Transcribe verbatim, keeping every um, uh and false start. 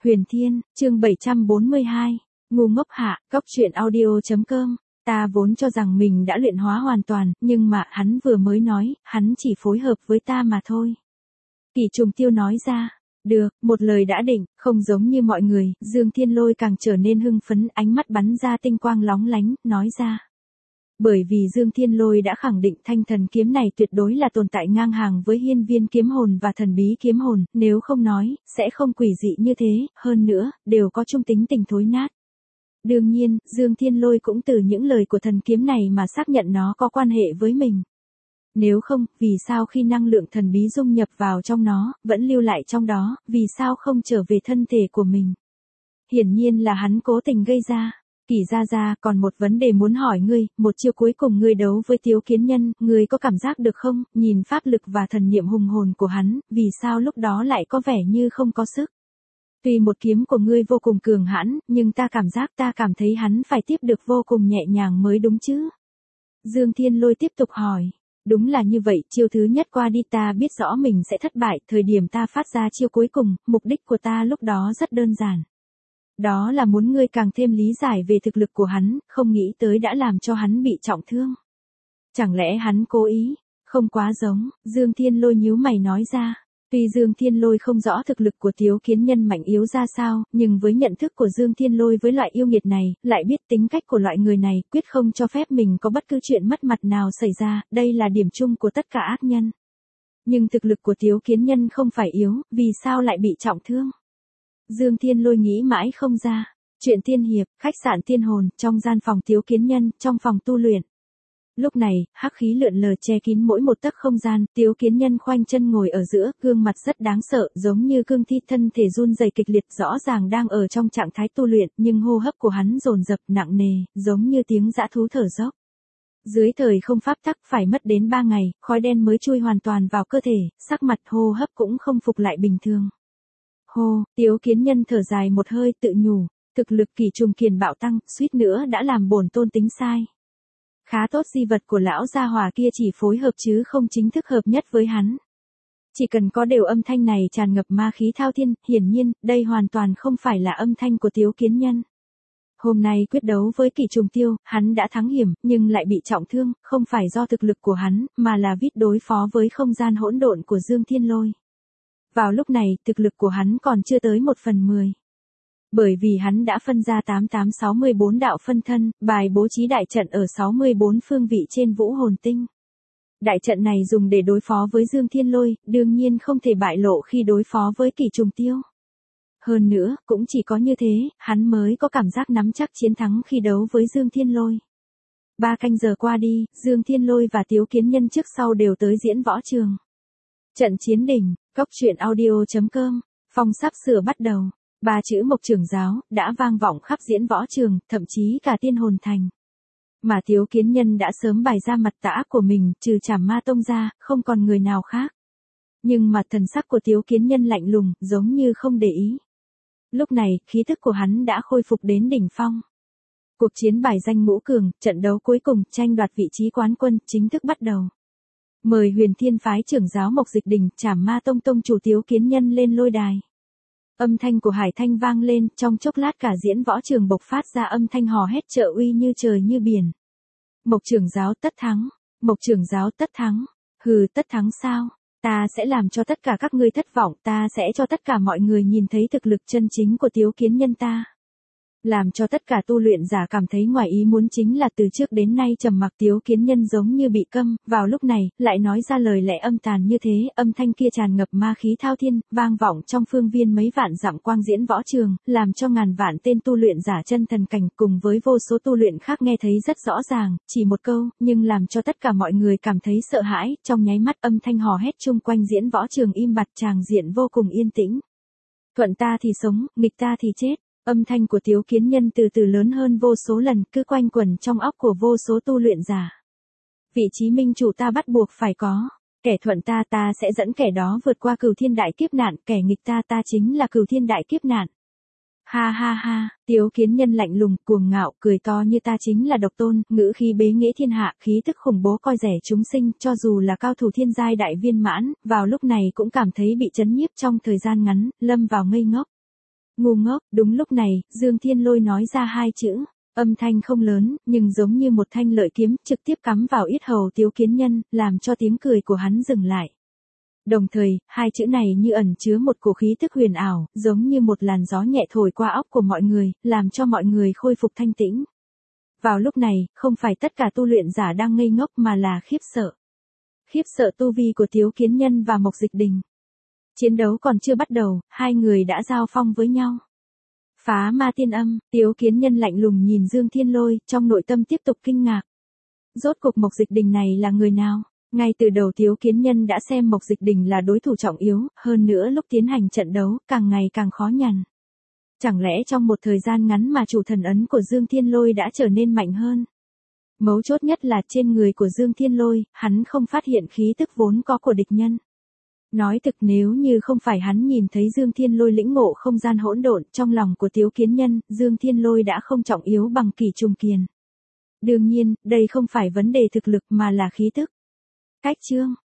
Huyền Thiên, chương bảy trăm bốn mươi hai, ngu ngốc hạ, góc truyện audio.com, ta vốn cho rằng mình đã luyện hóa hoàn toàn, nhưng mà hắn vừa mới nói, hắn chỉ phối hợp với ta mà thôi. Kỷ Trùng Tiêu nói ra, được, một lời đã định, không giống như mọi người, Dương Thiên Lôi càng trở nên hưng phấn, ánh mắt bắn ra tinh quang lóng lánh, nói ra. Bởi vì Dương Thiên Lôi đã khẳng định thanh thần kiếm này tuyệt đối là tồn tại ngang hàng với hiên viên kiếm hồn và thần bí kiếm hồn, nếu không nói, sẽ không quỷ dị như thế, hơn nữa, đều có chung tính tình thối nát. Đương nhiên, Dương Thiên Lôi cũng từ những lời của thần kiếm này mà xác nhận nó có quan hệ với mình. Nếu không, vì sao khi năng lượng thần bí dung nhập vào trong nó, vẫn lưu lại trong đó, vì sao không trở về thân thể của mình? Hiển nhiên là hắn cố tình gây ra. Kỷ gia gia, còn một vấn đề muốn hỏi ngươi, một chiêu cuối cùng ngươi đấu với Tiếu Kiến Nhân, ngươi có cảm giác được không, nhìn pháp lực và thần niệm hùng hồn của hắn, vì sao lúc đó lại có vẻ như không có sức? Tuy một kiếm của ngươi vô cùng cường hãn, nhưng ta cảm giác ta cảm thấy hắn phải tiếp được vô cùng nhẹ nhàng mới đúng chứ? Dương Thiên Lôi tiếp tục hỏi. Đúng là như vậy, chiêu thứ nhất qua đi ta biết rõ mình sẽ thất bại, thời điểm ta phát ra chiêu cuối cùng, mục đích của ta lúc đó rất đơn giản. Đó là muốn ngươi càng thêm lý giải về thực lực của hắn, không nghĩ tới đã làm cho hắn bị trọng thương. Chẳng lẽ hắn cố ý? Không quá giống, Dương Thiên Lôi nhíu mày nói ra. Tuy Dương Thiên Lôi không rõ thực lực của Tiếu Kiến Nhân mạnh yếu ra sao, nhưng với nhận thức của Dương Thiên Lôi với loại yêu nghiệt này, lại biết tính cách của loại người này, quyết không cho phép mình có bất cứ chuyện mất mặt nào xảy ra, đây là điểm chung của tất cả ác nhân. Nhưng thực lực của Tiếu Kiến Nhân không phải yếu, vì sao lại bị trọng thương? Dương Thiên Lôi nghĩ mãi không ra. Chuyện tiên hiệp, khách sạn tiên hồn, trong gian phòng Tiếu Kiến Nhân, trong phòng tu luyện. Lúc này, hắc khí lượn lờ che kín mỗi một tấc không gian, Tiếu Kiến Nhân khoanh chân ngồi ở giữa, gương mặt rất đáng sợ, giống như cương thi, thân thể run rẩy kịch liệt, rõ ràng đang ở trong trạng thái tu luyện, nhưng hô hấp của hắn dồn dập nặng nề, giống như tiếng dã thú thở dốc. Dưới thời không pháp tắc phải mất đến ba ngày, khói đen mới chui hoàn toàn vào cơ thể, sắc mặt hô hấp cũng không phục lại bình thường. Hô, Tiếu Kiến Nhân thở dài một hơi tự nhủ, thực lực Kỷ Trùng Kiền bạo tăng, suýt nữa đã làm bổn tôn tính sai. Khá tốt, di vật của lão gia hỏa kia chỉ phối hợp chứ không chính thức hợp nhất với hắn. Chỉ cần có đều âm thanh này tràn ngập ma khí thao thiên, hiển nhiên, đây hoàn toàn không phải là âm thanh của Tiếu Kiến Nhân. Hôm nay quyết đấu với Kỷ Trùng Tiêu, hắn đã thắng hiểm, nhưng lại bị trọng thương, không phải do thực lực của hắn, mà là vít đối phó với không gian hỗn độn của Dương Thiên Lôi. Vào lúc này, thực lực của hắn còn chưa tới một phần mười. Bởi vì hắn đã phân ra tám tám sáu mươi bốn đạo phân thân, bài bố trí đại trận ở sáu mươi bốn phương vị trên vũ hồn tinh. Đại trận này dùng để đối phó với Dương Thiên Lôi, đương nhiên không thể bại lộ khi đối phó với Kỷ Trùng Tiêu. Hơn nữa, cũng chỉ có như thế, hắn mới có cảm giác nắm chắc chiến thắng khi đấu với Dương Thiên Lôi. Ba canh giờ qua đi, Dương Thiên Lôi và Tiếu Kiến Nhân trước sau đều tới diễn võ trường. Trận chiến đỉnh, góc truyện audio.com, phong sắp sửa bắt đầu. Ba chữ Mộc Trưởng Giáo đã vang vọng khắp diễn võ trường, thậm chí cả Tiên Hồn Thành. Mà Tiếu Kiến Nhân đã sớm bày ra mặt tã của mình, trừ Trảm Ma Tông ra, không còn người nào khác. Nhưng mà thần sắc của Tiếu Kiến Nhân lạnh lùng, giống như không để ý. Lúc này, khí thức của hắn đã khôi phục đến đỉnh phong. Cuộc chiến bài danh ngũ cường, trận đấu cuối cùng, tranh đoạt vị trí quán quân, chính thức bắt đầu. Mời Huyền Thiên phái trưởng giáo Mộc Dịch Đình, Trảm Ma Tông tông chủ Tiếu Kiến Nhân lên lôi đài. Âm thanh của Hải Thanh vang lên, trong chốc lát cả diễn võ trường bộc phát ra âm thanh hò hét trợ uy như trời như biển. Mộc trưởng giáo tất thắng, Mộc trưởng giáo tất thắng, hừ tất thắng sao, ta sẽ làm cho tất cả các ngươi thất vọng, ta sẽ cho tất cả mọi người nhìn thấy thực lực chân chính của Tiếu Kiến Nhân ta. Làm cho tất cả tu luyện giả cảm thấy ngoài ý muốn chính là từ trước đến nay trầm mặc Tiếu Kiến Nhân giống như bị câm, vào lúc này, lại nói ra lời lẽ âm tàn như thế, âm thanh kia tràn ngập ma khí thao thiên, vang vọng trong phương viên mấy vạn dặm quang diễn võ trường, làm cho ngàn vạn tên tu luyện giả chân thần cảnh cùng với vô số tu luyện khác nghe thấy rất rõ ràng, chỉ một câu, nhưng làm cho tất cả mọi người cảm thấy sợ hãi, trong nháy mắt âm thanh hò hét chung quanh diễn võ trường im bặt, tràng diện vô cùng yên tĩnh. Thuận ta thì sống, nghịch ta thì chết. Âm thanh của Tiếu Kiến Nhân từ từ lớn hơn vô số lần, cứ quanh quẩn trong óc của vô số tu luyện giả. Vị trí minh chủ ta bắt buộc phải có. Kẻ thuận ta ta sẽ dẫn kẻ đó vượt qua cửu thiên đại kiếp nạn, kẻ nghịch ta ta chính là cửu thiên đại kiếp nạn. Ha ha ha, Tiếu Kiến Nhân lạnh lùng, cuồng ngạo, cười to như ta chính là độc tôn, ngữ khí bế nghĩa thiên hạ, khí tức khủng bố coi rẻ chúng sinh, cho dù là cao thủ thiên giai đại viên mãn, vào lúc này cũng cảm thấy bị chấn nhiếp trong thời gian ngắn, lâm vào ngây ngốc. Ngu ngốc, đúng lúc này, Dương Thiên Lôi nói ra hai chữ, âm thanh không lớn, nhưng giống như một thanh lợi kiếm, trực tiếp cắm vào yết hầu Tiếu Kiến Nhân, làm cho tiếng cười của hắn dừng lại. Đồng thời, hai chữ này như ẩn chứa một cổ khí tức huyền ảo, giống như một làn gió nhẹ thổi qua óc của mọi người, làm cho mọi người khôi phục thanh tĩnh. Vào lúc này, không phải tất cả tu luyện giả đang ngây ngốc mà là khiếp sợ. Khiếp sợ tu vi của Tiếu Kiến Nhân và Mộc Dịch Đình. Chiến đấu còn chưa bắt đầu, hai người đã giao phong với nhau. Phá ma tiên âm, Tiếu Kiến Nhân lạnh lùng nhìn Dương Thiên Lôi, trong nội tâm tiếp tục kinh ngạc. Rốt cục Mộc Dịch Đình này là người nào? Ngay từ đầu Tiếu Kiến Nhân đã xem Mộc Dịch Đình là đối thủ trọng yếu, hơn nữa lúc tiến hành trận đấu, càng ngày càng khó nhằn. Chẳng lẽ trong một thời gian ngắn mà chủ thần ấn của Dương Thiên Lôi đã trở nên mạnh hơn? Mấu chốt nhất là trên người của Dương Thiên Lôi, hắn không phát hiện khí tức vốn có của địch nhân. Nói thực nếu như không phải hắn nhìn thấy Dương Thiên Lôi lĩnh ngộ không gian hỗn độn trong lòng của Tiếu Kiến Nhân, Dương Thiên Lôi đã không trọng yếu bằng Kỷ Trùng Kiền. Đương nhiên, đây không phải vấn đề thực lực mà là khí tức. Cách chương